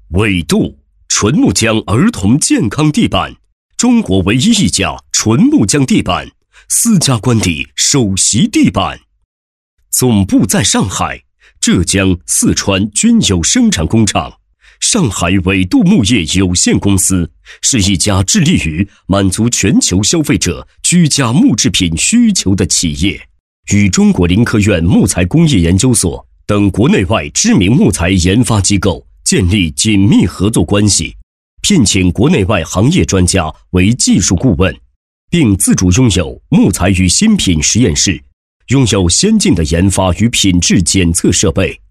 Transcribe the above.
纬度纯木浆儿童健康地板，中国唯一一家纯木浆地板，4家官邸首席地板。总部在上海、浙江、四川均有生产工厂。上海纬度木业有限公司是一家致力于满足全球消费者居家木制品需求的企业，与中国林科院木材工业研究所等国内外知名木材研发机构建立紧密合作关系，聘请国内外行业专家为技术顾问，并自主拥有木材与新品实验室，拥有先进的研发与品质检测设备。